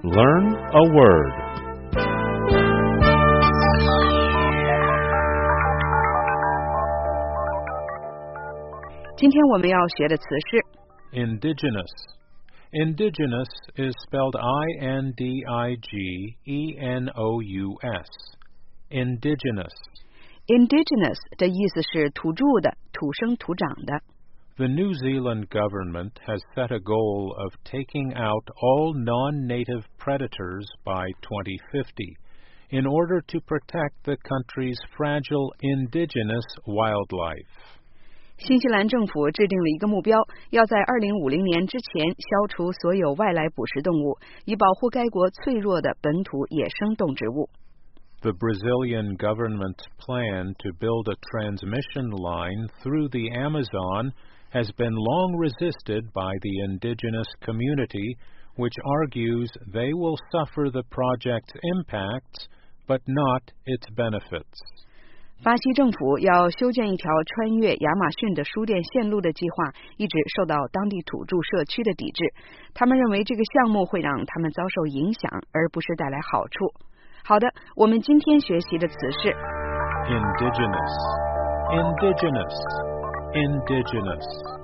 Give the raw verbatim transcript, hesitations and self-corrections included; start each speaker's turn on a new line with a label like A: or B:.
A: Learn a word.
B: Indigenous. Indigenous is spelled I N D I G E N O U S. Indigenous.
C: Indigenous 的意思是土著的、土生土长的。
B: The New Zealand government has set a goal of taking out all non-native predators by twenty fifty in order to protect the country's fragile indigenous wildlife.
C: 新西兰政府制定了一个目标，要在二零五零年之前消除所有外来捕食动物，以保护该国脆弱的本土野生动植物。
B: The Brazilian government's plan to build a transmission line through the Amazon has been long resisted by the indigenous community, which argues they will suffer the project's impacts, but not its benefits.
C: 巴西政府要修建一条穿越亚马逊的输电线路的计划，一直受到当地土著社区的抵制。他们认为这个项目会让他们遭受影响，而不是带来好处。好的，我们今天学习的词是
B: Indigenous. Indigenous. Indigenous.